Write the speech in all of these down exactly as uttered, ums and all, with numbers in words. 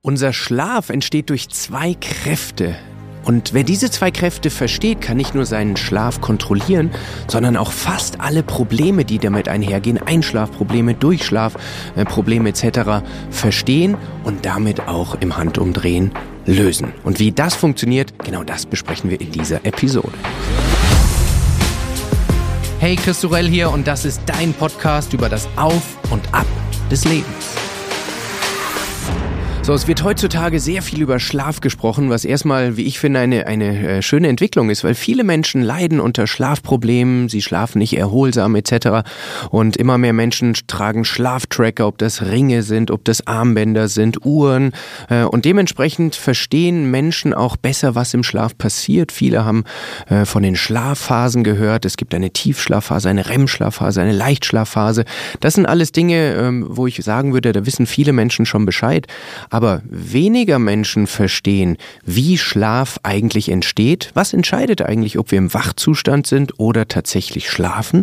Unser Schlaf entsteht durch zwei Kräfte. Und wer diese zwei Kräfte versteht, kann nicht nur seinen Schlaf kontrollieren, sondern auch fast alle Probleme, die damit einhergehen, Einschlafprobleme, Durchschlafprobleme et cetera, verstehen und damit auch im Handumdrehen lösen. Und wie das funktioniert, genau das besprechen wir in dieser Episode. Hey, Chris Sorel hier und das ist dein Podcast über das Auf und Ab des Lebens. So, es wird heutzutage sehr viel über Schlaf gesprochen, was erstmal, wie ich finde, eine, eine äh, schöne Entwicklung ist, weil viele Menschen leiden unter Schlafproblemen, sie schlafen nicht erholsam et cetera. Und immer mehr Menschen tragen Schlaftracker, ob das Ringe sind, ob das Armbänder sind, Uhren. Äh, und dementsprechend verstehen Menschen auch besser, was im Schlaf passiert. Viele haben äh, von den Schlafphasen gehört. Es gibt eine Tiefschlafphase, eine R E M-Schlafphase, eine Leichtschlafphase. Das sind alles Dinge, ähm, wo ich sagen würde, da wissen viele Menschen schon Bescheid. Aber weniger Menschen verstehen, wie Schlaf eigentlich entsteht. Was entscheidet eigentlich, ob wir im Wachzustand sind oder tatsächlich schlafen?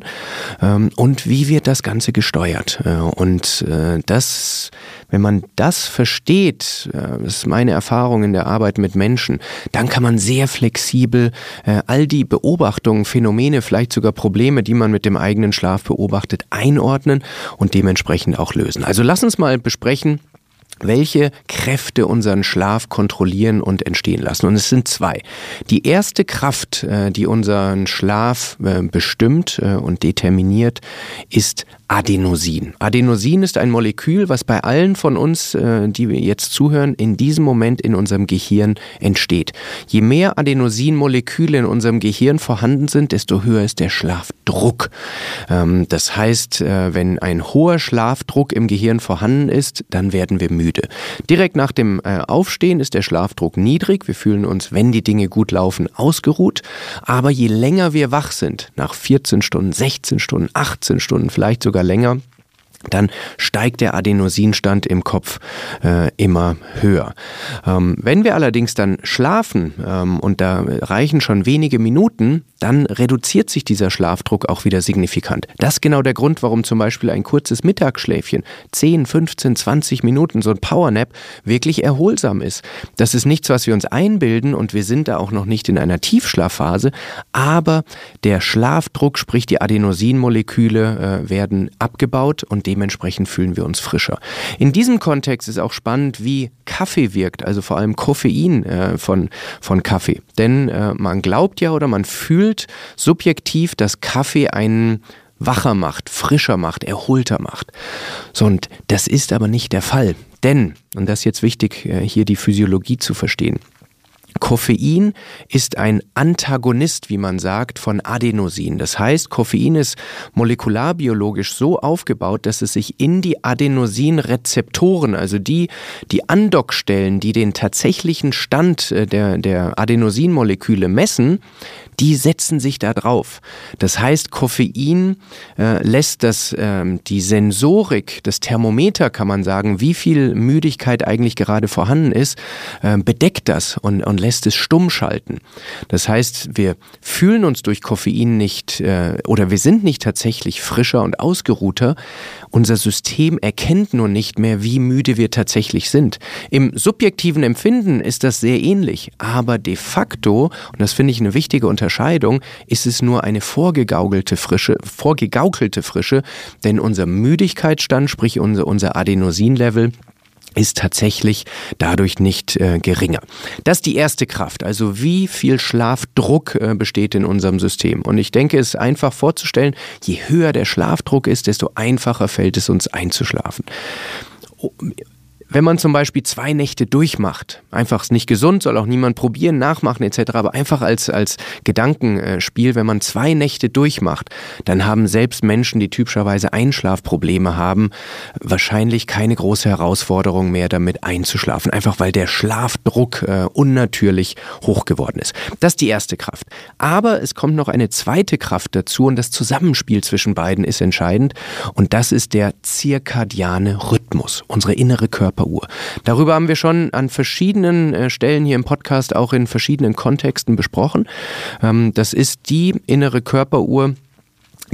Und wie wird das Ganze gesteuert? Und das, wenn man das versteht, das ist meine Erfahrung in der Arbeit mit Menschen, dann kann man sehr flexibel all die Beobachtungen, Phänomene, vielleicht sogar Probleme, die man mit dem eigenen Schlaf beobachtet, einordnen und dementsprechend auch lösen. Also lass uns mal besprechen, welche Kräfte unseren Schlaf kontrollieren und entstehen lassen. Und es sind zwei. Die erste Kraft, die unseren Schlaf bestimmt und determiniert, ist Adenosin. Adenosin ist ein Molekül, was bei allen von uns, die wir jetzt zuhören, in diesem Moment in unserem Gehirn entsteht. Je mehr Adenosinmoleküle in unserem Gehirn vorhanden sind, desto höher ist der Schlafdruck. Das heißt, wenn ein hoher Schlafdruck im Gehirn vorhanden ist, dann werden wir müde. Direkt nach dem Aufstehen ist der Schlafdruck niedrig. Wir fühlen uns, wenn die Dinge gut laufen, ausgeruht. Aber je länger wir wach sind, nach vierzehn Stunden, sechzehn Stunden, achtzehn Stunden, vielleicht sogar länger, dann steigt der Adenosinstand im Kopf äh, immer höher. Ähm, wenn wir allerdings dann schlafen ähm, und da reichen schon wenige Minuten, dann reduziert sich dieser Schlafdruck auch wieder signifikant. Das ist genau der Grund, warum zum Beispiel ein kurzes Mittagsschläfchen, zehn, fünfzehn, zwanzig Minuten, so ein Powernap, wirklich erholsam ist. Das ist nichts, was wir uns einbilden und wir sind da auch noch nicht in einer Tiefschlafphase, aber der Schlafdruck, sprich die Adenosinmoleküle, äh, werden abgebaut und dementsprechend fühlen wir uns frischer. In diesem Kontext ist auch spannend, wie Kaffee wirkt, also vor allem Koffein äh, von, von Kaffee. Denn äh, man glaubt ja oder man fühlt subjektiv, dass Kaffee einen wacher macht, frischer macht, erholter macht. So, und das ist aber nicht der Fall. Denn, und das ist jetzt wichtig, äh, hier die Physiologie zu verstehen, Koffein ist ein Antagonist, wie man sagt, von Adenosin. Das heißt, Koffein ist molekularbiologisch so aufgebaut, dass es sich in die Adenosinrezeptoren, also die, die Andockstellen, die den tatsächlichen Stand der, der Adenosinmoleküle messen, die setzen sich da drauf. Das heißt, Koffein äh, lässt das, äh, die Sensorik, das Thermometer, kann man sagen, wie viel Müdigkeit eigentlich gerade vorhanden ist, äh, bedeckt das und, und lässt es stumm schalten. Das heißt, wir fühlen uns durch Koffein nicht äh, oder wir sind nicht tatsächlich frischer und ausgeruhter. Unser System erkennt nur nicht mehr, wie müde wir tatsächlich sind. Im subjektiven Empfinden ist das sehr ähnlich, aber de facto, und das finde ich eine wichtige Unterscheidung, ist es nur eine vorgegaukelte Frische, vorgegaukelte Frische, denn unser Müdigkeitsstand, sprich unser, unser Adenosinlevel, ist tatsächlich dadurch nicht äh, geringer. Das ist die erste Kraft, also wie viel Schlafdruck äh, besteht in unserem System. Und ich denke, es ist einfach vorzustellen, je höher der Schlafdruck ist, desto einfacher fällt es uns einzuschlafen. Wenn man zum Beispiel zwei Nächte durchmacht, einfach ist nicht gesund, soll auch niemand probieren, nachmachen et cetera, aber einfach als, als Gedankenspiel, wenn man zwei Nächte durchmacht, dann haben selbst Menschen, die typischerweise Einschlafprobleme haben, wahrscheinlich keine große Herausforderung mehr damit einzuschlafen, einfach weil der Schlafdruck äh, unnatürlich hoch geworden ist. Das ist die erste Kraft. Aber es kommt noch eine zweite Kraft dazu und das Zusammenspiel zwischen beiden ist entscheidend und das ist der zirkadiane Rhythmus, unsere innere Körper Uhr. Darüber haben wir schon an verschiedenen äh, Stellen hier im Podcast auch in verschiedenen Kontexten besprochen. Ähm, das ist die innere Körperuhr,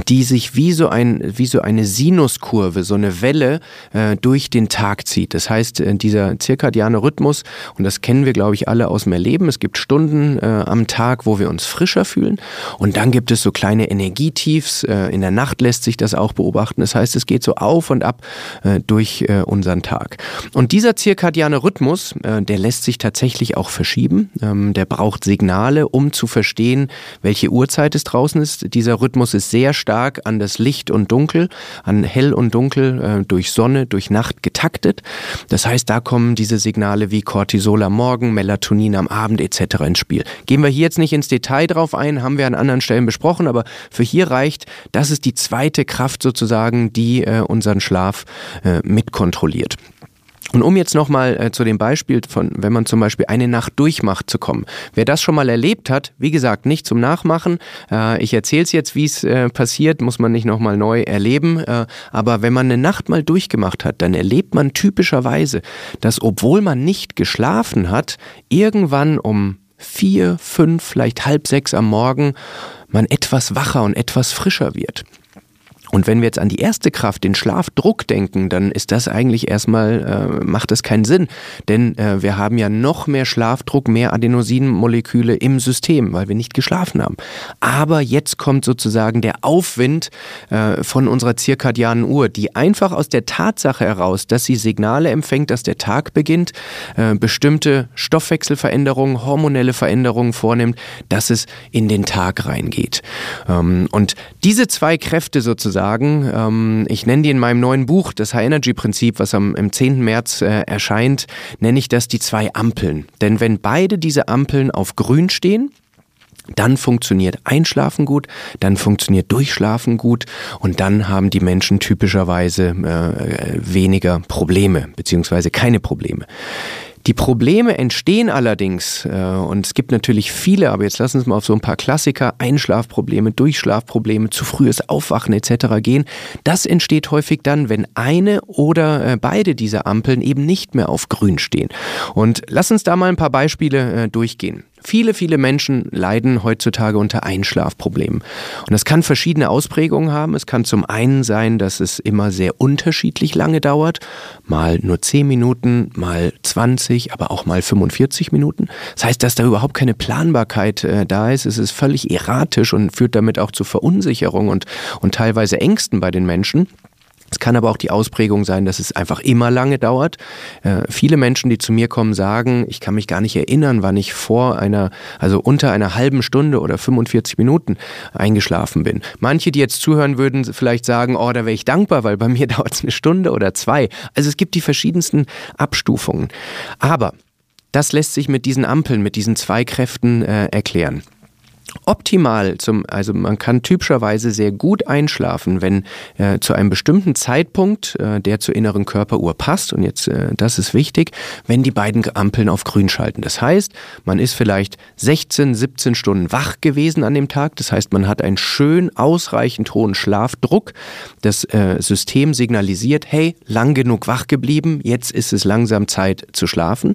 die sich wie so ein, wie so eine Sinuskurve, so eine Welle äh, durch den Tag zieht. Das heißt, äh, dieser zirkadiane Rhythmus, und das kennen wir, glaube ich, alle aus dem Erleben, es gibt Stunden äh, am Tag, wo wir uns frischer fühlen, und dann gibt es so kleine Energietiefs, äh, in der Nacht lässt sich das auch beobachten. Das heißt, es geht so auf und ab äh, durch äh, unseren Tag. Und dieser zirkadiane Rhythmus, äh, der lässt sich tatsächlich auch verschieben. Ähm, der braucht Signale, um zu verstehen, welche Uhrzeit es draußen ist. Dieser Rhythmus ist sehr stark an das Licht und Dunkel, an Hell und Dunkel, äh, durch Sonne, durch Nacht getaktet. Das heißt, da kommen diese Signale wie Cortisol am Morgen, Melatonin am Abend et cetera ins Spiel. Gehen wir hier jetzt nicht ins Detail drauf ein, haben wir an anderen Stellen besprochen, aber für hier reicht, das ist die zweite Kraft sozusagen, die äh, unseren Schlaf äh, mitkontrolliert. Und um jetzt nochmal äh, zu dem Beispiel von, wenn man zum Beispiel eine Nacht durchmacht, zu kommen. Wer das schon mal erlebt hat, wie gesagt, nicht zum Nachmachen. Äh, ich erzähle es jetzt, wie es äh, passiert, muss man nicht nochmal neu erleben. Äh, aber wenn man eine Nacht mal durchgemacht hat, dann erlebt man typischerweise, dass obwohl man nicht geschlafen hat, irgendwann um vier, fünf, vielleicht halb sechs am Morgen man etwas wacher und etwas frischer wird. Und wenn wir jetzt an die erste Kraft, den Schlafdruck denken, dann ist das eigentlich erstmal, äh, macht das keinen Sinn. Denn äh, wir haben ja noch mehr Schlafdruck, mehr Adenosinmoleküle im System, weil wir nicht geschlafen haben. Aber jetzt kommt sozusagen der Aufwind äh, von unserer zirkadianen Uhr, die einfach aus der Tatsache heraus, dass sie Signale empfängt, dass der Tag beginnt, äh, bestimmte Stoffwechselveränderungen, hormonelle Veränderungen vornimmt, dass es in den Tag reingeht. Ähm, und diese zwei Kräfte sozusagen, sagen. Ähm, ich nenne die in meinem neuen Buch, das High-Energy-Prinzip, was am im zehnten März äh, erscheint, nenne ich das die zwei Ampeln. Denn wenn beide diese Ampeln auf grün stehen, dann funktioniert Einschlafen gut, dann funktioniert Durchschlafen gut und dann haben die Menschen typischerweise äh, weniger Probleme, beziehungsweise keine Probleme. Die Probleme entstehen allerdings, äh, und es gibt natürlich viele, aber jetzt lassen wir uns mal auf so ein paar Klassiker, Einschlafprobleme, Durchschlafprobleme, zu frühes Aufwachen et cetera gehen. Das entsteht häufig dann, wenn eine oder äh, beide dieser Ampeln eben nicht mehr auf grün stehen. Und lass uns da mal ein paar Beispiele äh, durchgehen. Viele, viele Menschen leiden heutzutage unter Einschlafproblemen. Und das kann verschiedene Ausprägungen haben. Es kann zum einen sein, dass es immer sehr unterschiedlich lange dauert. Mal nur zehn Minuten, mal zwanzig, aber auch mal fünfundvierzig Minuten. Das heißt, dass da überhaupt keine Planbarkeit äh, da ist. Es ist völlig erratisch und führt damit auch zu Verunsicherung und, und teilweise Ängsten bei den Menschen. Es kann aber auch die Ausprägung sein, dass es einfach immer lange dauert. Äh, viele Menschen, die zu mir kommen, sagen, ich kann mich gar nicht erinnern, wann ich vor einer, also unter einer halben Stunde oder fünfundvierzig Minuten eingeschlafen bin. Manche, die jetzt zuhören, würden vielleicht sagen, oh, da wäre ich dankbar, weil bei mir dauert es eine Stunde oder zwei. Also es gibt die verschiedensten Abstufungen. Aber das lässt sich mit diesen Ampeln, mit diesen zwei Kräften äh, erklären. Optimal, zum, also man kann typischerweise sehr gut einschlafen, wenn äh, zu einem bestimmten Zeitpunkt, äh, der zur inneren Körperuhr passt, und jetzt, äh, das ist wichtig, wenn die beiden Ampeln auf grün schalten. Das heißt, man ist vielleicht sechzehn, siebzehn Stunden wach gewesen an dem Tag, das heißt, man hat einen schön ausreichend hohen Schlafdruck. Das äh, System signalisiert, hey, lang genug wach geblieben, jetzt ist es langsam Zeit zu schlafen.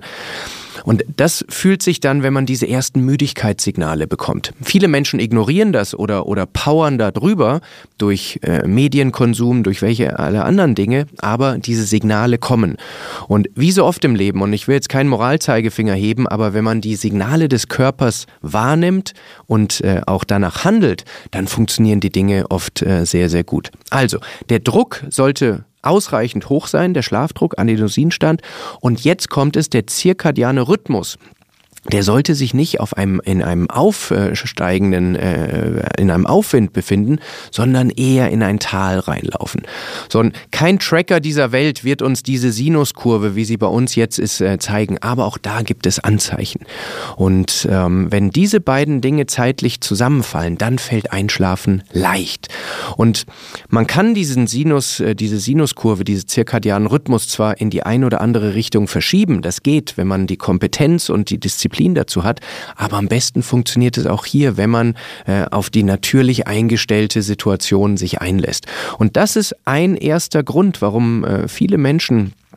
Und das fühlt sich dann, wenn man diese ersten Müdigkeitssignale bekommt. Viele Menschen ignorieren das oder, oder powern da drüber durch äh, Medienkonsum, durch welche alle anderen Dinge, aber diese Signale kommen. Und wie so oft im Leben, und ich will jetzt keinen Moralzeigefinger heben, aber wenn man die Signale des Körpers wahrnimmt und äh, auch danach handelt, dann funktionieren die Dinge oft äh, sehr, sehr gut. Also, der Druck sollte ausreichend hoch sein, der Schlafdruck, Adenosinstand. Und jetzt kommt es, der zirkadiane Rhythmus. Der sollte sich nicht auf einem, in einem aufsteigenden, äh, in einem Aufwind befinden, sondern eher in ein Tal reinlaufen. So, und kein Tracker dieser Welt wird uns diese Sinuskurve, wie sie bei uns jetzt ist, äh, zeigen. Aber auch da gibt es Anzeichen. Und ähm, wenn diese beiden Dinge zeitlich zusammenfallen, dann fällt Einschlafen leicht. Und man kann diesen Sinus, äh, diese Sinuskurve, diese zirkadianen Rhythmus zwar in die eine oder andere Richtung verschieben. Das geht, wenn man die Kompetenz und die Disziplin dazu hat, aber am besten funktioniert es auch hier, wenn man äh, auf die natürlich eingestellte Situation sich einlässt. Und das ist ein erster Grund, warum äh, viele Menschen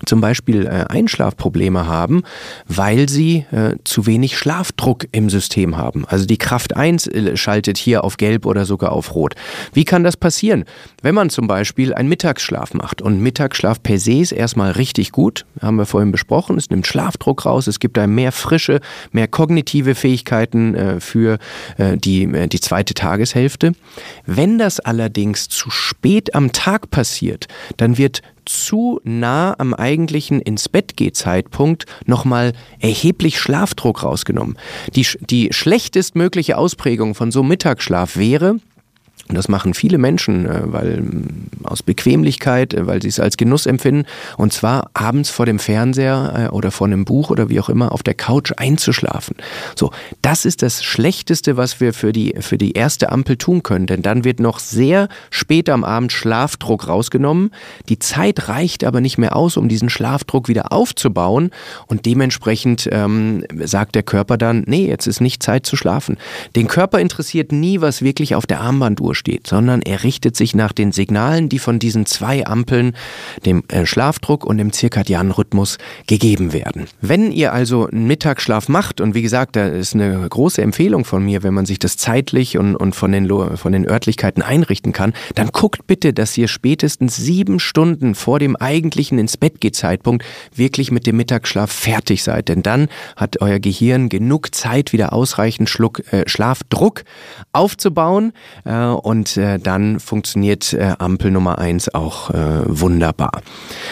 zum Beispiel äh, Einschlafprobleme haben, weil sie äh, zu wenig Schlafdruck im System haben. Also die Kraft eins äh, schaltet hier auf Gelb oder sogar auf Rot. Wie kann das passieren? Wenn man zum Beispiel einen Mittagsschlaf macht, und Mittagsschlaf per se ist erstmal richtig gut, haben wir vorhin besprochen, es nimmt Schlafdruck raus, es gibt einem mehr Frische, mehr kognitive Fähigkeiten äh, für äh, die, äh, die zweite Tageshälfte. Wenn das allerdings zu spät am Tag passiert, dann wird zu nah am eigentlichen Ins-Bett-Geh-Zeitpunkt nochmal erheblich Schlafdruck rausgenommen. Die, die schlechtestmögliche Ausprägung von so einem Mittagsschlaf wäre, und das machen viele Menschen, weil aus Bequemlichkeit, weil sie es als Genuss empfinden, und zwar abends vor dem Fernseher oder vor einem Buch oder wie auch immer auf der Couch einzuschlafen. So, das ist das Schlechteste, was wir für die, für die erste Ampel tun können, denn dann wird noch sehr spät am Abend Schlafdruck rausgenommen. Die Zeit reicht aber nicht mehr aus, um diesen Schlafdruck wieder aufzubauen, und dementsprechend ähm, sagt der Körper dann, nee, jetzt ist nicht Zeit zu schlafen. Den Körper interessiert nie, was wirklich auf der Armbanduhr steht, sondern er richtet sich nach den Signalen, die von diesen zwei Ampeln, dem Schlafdruck und dem zirkadianen Rhythmus, gegeben werden. Wenn ihr also einen Mittagsschlaf macht, und wie gesagt, da ist eine große Empfehlung von mir, wenn man sich das zeitlich und, und von den, von den Örtlichkeiten einrichten kann, dann guckt bitte, dass ihr spätestens sieben Stunden vor dem eigentlichen Ins-Bett-Geh-Zeitpunkt wirklich mit dem Mittagsschlaf fertig seid, denn dann hat euer Gehirn genug Zeit, wieder ausreichend Schluck, äh, Schlafdruck aufzubauen, äh, und äh, dann funktioniert äh, Ampel Nummer eins auch äh, wunderbar.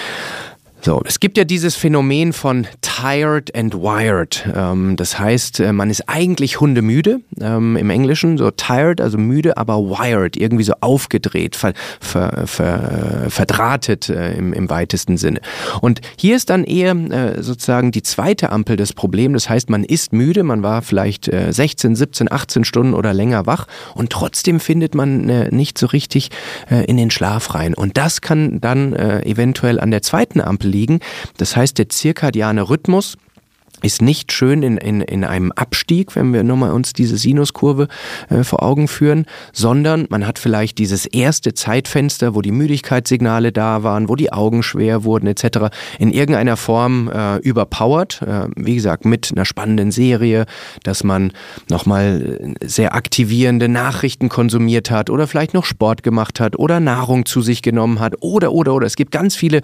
So, es gibt ja dieses Phänomen von tired and wired. Ähm, das heißt, man ist eigentlich hundemüde, ähm, im Englischen, so tired, also müde, aber wired, irgendwie so aufgedreht, ver, ver, ver, verdrahtet äh, im, im weitesten Sinne. Und hier ist dann eher äh, sozusagen die zweite Ampel des Problems. Das heißt, man ist müde, man war vielleicht äh, sechzehn, siebzehn, achtzehn Stunden oder länger wach, und trotzdem findet man äh, nicht so richtig äh, in den Schlaf rein. Und das kann dann äh, eventuell an der zweiten Ampel liegen. Das heißt, der zirkadiane Rhythmus ist nicht schön in, in, in einem Abstieg, wenn wir nochmal uns diese Sinuskurve äh, vor Augen führen, sondern man hat vielleicht dieses erste Zeitfenster, wo die Müdigkeitssignale da waren, wo die Augen schwer wurden et cetera, in irgendeiner Form äh, überpowert. Äh, wie gesagt, mit einer spannenden Serie, dass man nochmal sehr aktivierende Nachrichten konsumiert hat oder vielleicht noch Sport gemacht hat oder Nahrung zu sich genommen hat oder, oder, oder. Es gibt ganz viele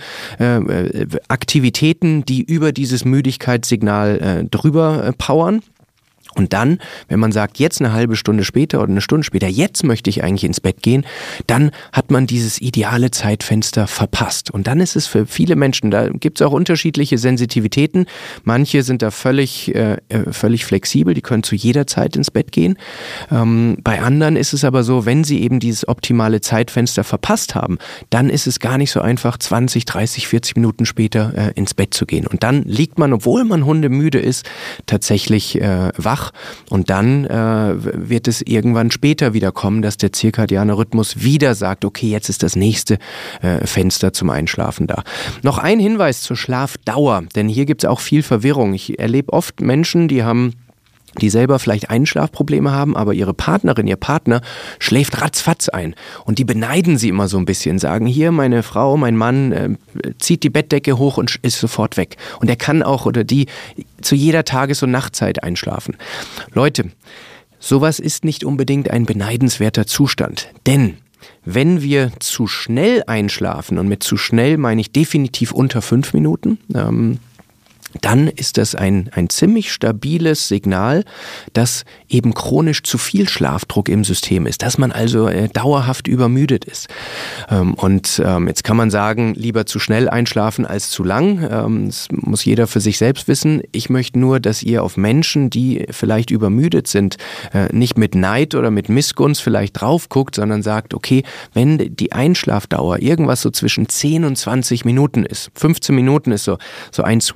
äh, Aktivitäten, die über dieses Müdigkeitssignal drüber powern. Und dann, wenn man sagt, jetzt eine halbe Stunde später oder eine Stunde später, jetzt möchte ich eigentlich ins Bett gehen, dann hat man dieses ideale Zeitfenster verpasst. Und dann ist es für viele Menschen, da gibt es auch unterschiedliche Sensitivitäten. Manche sind da völlig, äh, völlig flexibel, die können zu jeder Zeit ins Bett gehen. Ähm, bei anderen ist es aber so, wenn sie eben dieses optimale Zeitfenster verpasst haben, dann ist es gar nicht so einfach, zwanzig, dreißig, vierzig Minuten später äh, ins Bett zu gehen. Und dann liegt man, obwohl man hundemüde ist, tatsächlich äh, wach. Und dann äh, wird es irgendwann später wieder kommen, dass der zirkadiane Rhythmus wieder sagt, okay, jetzt ist das nächste äh, Fenster zum Einschlafen da. Noch ein Hinweis zur Schlafdauer, denn hier gibt es auch viel Verwirrung. Ich erlebe oft Menschen, die haben die selber vielleicht Einschlafprobleme haben, aber ihre Partnerin, ihr Partner schläft ratzfatz ein. Und die beneiden sie immer so ein bisschen, sagen, hier, meine Frau, mein Mann äh, zieht die Bettdecke hoch und ist sofort weg. Und er kann auch, oder die, zu jeder Tages- und Nachtzeit einschlafen. Leute, sowas ist nicht unbedingt ein beneidenswerter Zustand, denn wenn wir zu schnell einschlafen, und mit zu schnell meine ich definitiv unter fünf Minuten, ähm, dann ist das ein, ein ziemlich stabiles Signal, dass eben chronisch zu viel Schlafdruck im System ist, dass man also äh, dauerhaft übermüdet ist. Ähm, und ähm, jetzt kann man sagen, lieber zu schnell einschlafen als zu lang. Ähm, das muss jeder für sich selbst wissen. Ich möchte nur, dass ihr auf Menschen, die vielleicht übermüdet sind, äh, nicht mit Neid oder mit Missgunst vielleicht drauf guckt, sondern sagt, okay, wenn die Einschlafdauer irgendwas so zwischen zehn und zwanzig Minuten ist, fünfzehn Minuten ist so, so ein Sweet Spot,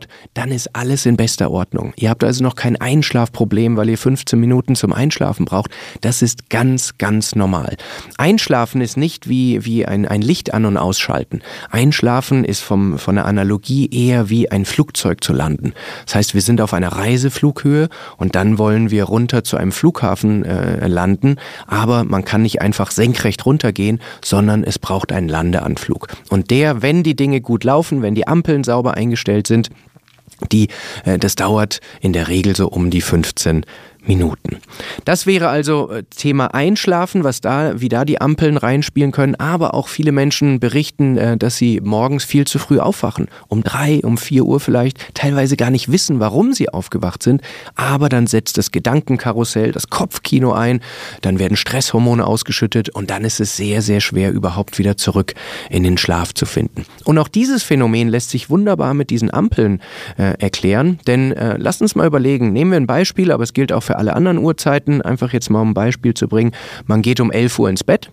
dann ist alles in bester Ordnung. Ihr habt also noch kein Einschlafproblem, weil ihr fünfzehn Minuten zum Einschlafen braucht. Das ist ganz, ganz normal. Einschlafen ist nicht wie, wie ein, ein Licht an- und ausschalten. Einschlafen ist vom, von der Analogie eher wie ein Flugzeug zu landen. Das heißt, wir sind auf einer Reiseflughöhe und dann wollen wir runter zu einem Flughafen äh, landen, aber man kann nicht einfach senkrecht runtergehen, sondern es braucht einen Landeanflug. Und der, wenn die Dinge gut laufen, wenn die Ampeln sauber eingestellt sind, die, äh, das dauert in der Regel so um die fünfzehn Minuten. Das wäre also Thema Einschlafen, was da, wie da die Ampeln reinspielen können, aber auch viele Menschen berichten, dass sie morgens viel zu früh aufwachen. Um drei, um vier Uhr vielleicht, teilweise gar nicht wissen, warum sie aufgewacht sind, aber dann setzt das Gedankenkarussell, das Kopfkino ein, dann werden Stresshormone ausgeschüttet und dann ist es sehr, sehr schwer, überhaupt wieder zurück in den Schlaf zu finden. Und auch dieses Phänomen lässt sich wunderbar mit diesen Ampeln äh, erklären, denn äh, lasst uns mal überlegen, nehmen wir ein Beispiel, aber es gilt auch für alle anderen Uhrzeiten, einfach jetzt mal um ein Beispiel zu bringen. Man geht um elf Uhr ins Bett,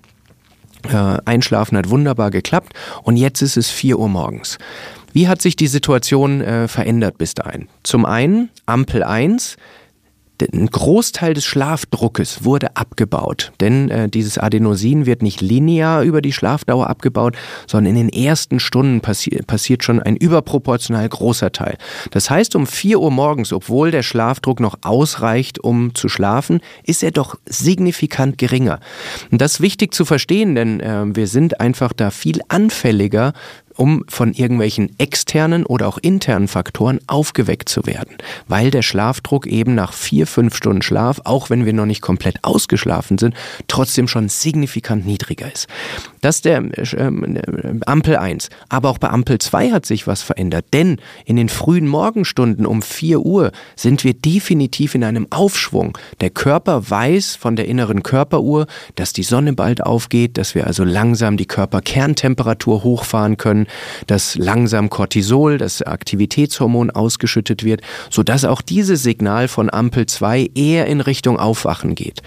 äh, Einschlafen hat wunderbar geklappt und jetzt ist es vier Uhr morgens. Wie hat sich die Situation äh, verändert bis dahin? Zum einen, Ampel eins, ein Großteil des Schlafdruckes wurde abgebaut, denn äh, dieses Adenosin wird nicht linear über die Schlafdauer abgebaut, sondern in den ersten Stunden passi- passiert schon ein überproportional großer Teil. Das heißt, um vier Uhr morgens, obwohl der Schlafdruck noch ausreicht, um zu schlafen, ist er doch signifikant geringer. Und das ist wichtig zu verstehen, denn äh, wir sind einfach da viel anfälliger, um von irgendwelchen externen oder auch internen Faktoren aufgeweckt zu werden, weil der Schlafdruck eben nach vier, fünf Stunden Schlaf, auch wenn wir noch nicht komplett ausgeschlafen sind, trotzdem schon signifikant niedriger ist. Das ist der äh, Ampel eins. Aber auch bei Ampel zwei hat sich was verändert, denn in den frühen Morgenstunden um vier Uhr sind wir definitiv in einem Aufschwung. Der Körper weiß von der inneren Körperuhr, dass die Sonne bald aufgeht, dass wir also langsam die Körperkerntemperatur hochfahren können, dass langsam Cortisol, das Aktivitätshormon, ausgeschüttet wird, sodass auch dieses Signal von Ampel zwei eher in Richtung Aufwachen geht.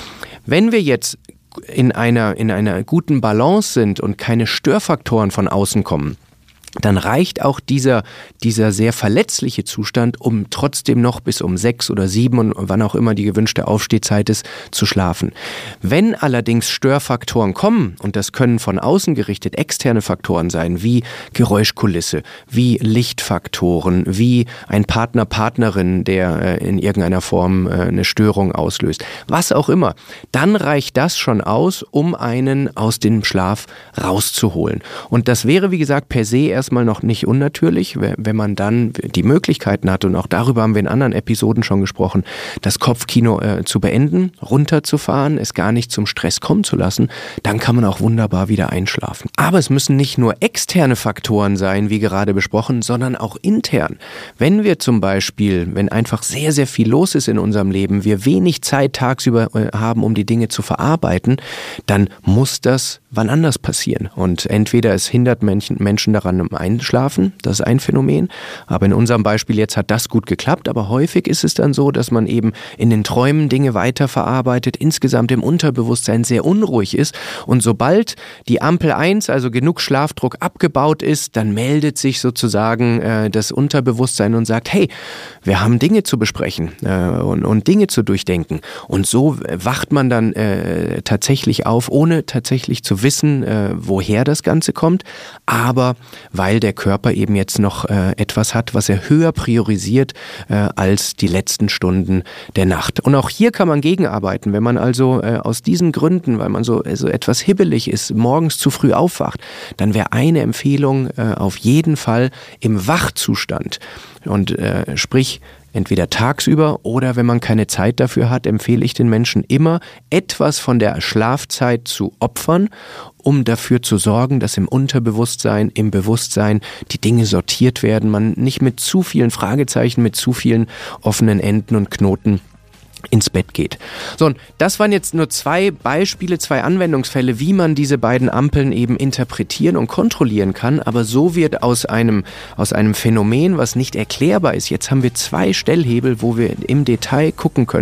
Wenn wir jetzt in einer, in einer guten Balance sind und keine Störfaktoren von außen kommen, dann reicht auch dieser, dieser sehr verletzliche Zustand, um trotzdem noch bis um sechs oder sieben und wann auch immer die gewünschte Aufstehzeit ist, zu schlafen. Wenn allerdings Störfaktoren kommen, und das können von außen gerichtet externe Faktoren sein, wie Geräuschkulisse, wie Lichtfaktoren, wie ein Partner, Partnerin, der in irgendeiner Form eine Störung auslöst, was auch immer, dann reicht das schon aus, um einen aus dem Schlaf rauszuholen. Und das wäre, wie gesagt, per se erstmal noch nicht unnatürlich, wenn man dann die Möglichkeiten hat, und auch darüber haben wir in anderen Episoden schon gesprochen, das Kopfkino äh, zu beenden, runterzufahren, es gar nicht zum Stress kommen zu lassen, dann kann man auch wunderbar wieder einschlafen. Aber es müssen nicht nur externe Faktoren sein, wie gerade besprochen, sondern auch intern. Wenn wir zum Beispiel, wenn einfach sehr, sehr viel los ist in unserem Leben, wir wenig Zeit tagsüber äh, haben, um die Dinge zu verarbeiten, dann muss das wann anders passieren. Und entweder es hindert Menschen, Menschen daran, im Einschlafen, das ist ein Phänomen, aber in unserem Beispiel jetzt hat das gut geklappt, aber häufig ist es dann so, dass man eben in den Träumen Dinge weiterverarbeitet, insgesamt im Unterbewusstsein sehr unruhig ist und sobald die Ampel eins, also genug Schlafdruck abgebaut ist, dann meldet sich sozusagen äh, das Unterbewusstsein und sagt, hey, wir haben Dinge zu besprechen äh, und, und Dinge zu durchdenken und so wacht man dann äh, tatsächlich auf, ohne tatsächlich zu wissen, äh, woher das Ganze kommt, aber weil der Körper eben jetzt noch äh, etwas hat, was er höher priorisiert äh, als die letzten Stunden der Nacht. Und auch hier kann man gegenarbeiten, wenn man also äh, aus diesen Gründen, weil man so, so etwas hibbelig ist, morgens zu früh aufwacht, dann wäre eine Empfehlung äh, auf jeden Fall im Wachzustand und äh, sprich entweder tagsüber oder wenn man keine Zeit dafür hat, empfehle ich den Menschen immer, etwas von der Schlafzeit zu opfern, um dafür zu sorgen, dass im Unterbewusstsein, im Bewusstsein die Dinge sortiert werden, man nicht mit zu vielen Fragezeichen, mit zu vielen offenen Enden und Knoten ins Bett geht. So, und das waren jetzt nur zwei Beispiele, zwei Anwendungsfälle, wie man diese beiden Ampeln eben interpretieren und kontrollieren kann, aber so wird aus einem, aus einem Phänomen, was nicht erklärbar ist, jetzt haben wir zwei Stellhebel, wo wir im Detail gucken können,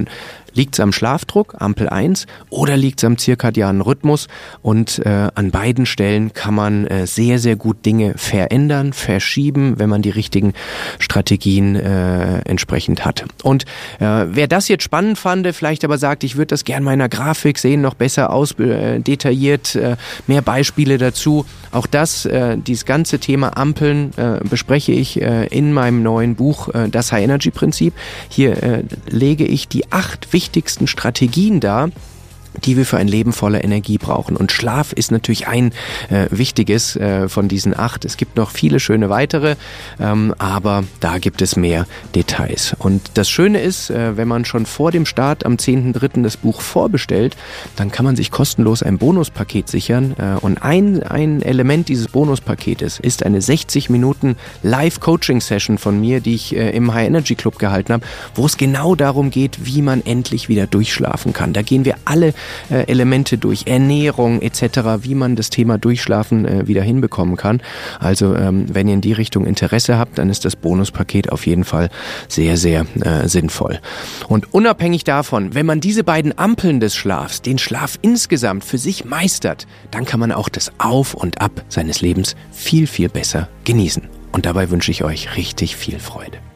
Liegt es am Schlafdruck, Ampel eins, oder liegt es am zirkadianen Rhythmus? Und äh, an beiden Stellen kann man äh, sehr, sehr gut Dinge verändern, verschieben, wenn man die richtigen Strategien äh, entsprechend hat. Und äh, wer das jetzt spannend fand, vielleicht aber sagt, ich würde das gerne meiner Grafik sehen, noch besser aus, äh, detailliert, äh, mehr Beispiele dazu. Auch das, äh, dieses ganze Thema Ampeln äh, bespreche ich äh, in meinem neuen Buch, äh, das High Energy Prinzip. Hier äh, lege ich die acht wichtigsten Strategien dar, die wir für ein Leben voller Energie brauchen. Und Schlaf ist natürlich ein äh, wichtiges äh, von diesen acht. Es gibt noch viele schöne weitere, ähm, aber da gibt es mehr Details. Und das Schöne ist, äh, wenn man schon vor dem Start am zehnten dritten das Buch vorbestellt, dann kann man sich kostenlos ein Bonuspaket sichern. Äh, und ein, ein Element dieses Bonuspaketes ist eine sechzig Minuten Live-Coaching-Session von mir, die ich äh, im High Energy Club gehalten habe, wo es genau darum geht, wie man endlich wieder durchschlafen kann. Da gehen wir alle Äh, Elemente durch, Ernährung et cetera, wie man das Thema Durchschlafen äh, wieder hinbekommen kann. Also ähm, wenn ihr in die Richtung Interesse habt, dann ist das Bonuspaket auf jeden Fall sehr, sehr äh, sinnvoll. Und unabhängig davon, wenn man diese beiden Ampeln des Schlafs, den Schlaf insgesamt für sich meistert, dann kann man auch das Auf und Ab seines Lebens viel, viel besser genießen. Und dabei wünsche ich euch richtig viel Freude.